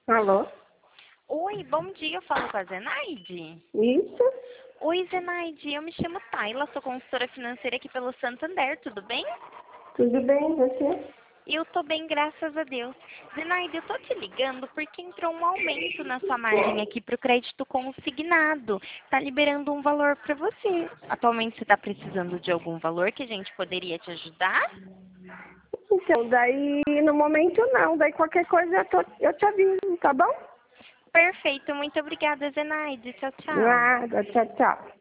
Alô? Oi, bom dia, eu falo com a Zenaide. Isso? Oi, Zenaide, eu me chamo Tayla, sou consultora financeira aqui pelo Santander, tudo bem? Tudo bem, você? Eu tô bem, graças a Deus. Zenaide, eu tô te ligando porque entrou um aumento na sua margem aqui pro crédito consignado. Tá liberando um valor para você. Atualmente você tá precisando de algum valor que a gente poderia te ajudar? Então, daí no momento não, daí qualquer coisa eu te aviso, tá bom? Perfeito, muito obrigada, Zenaide. Tchau, tchau. Nada, tchau, tchau.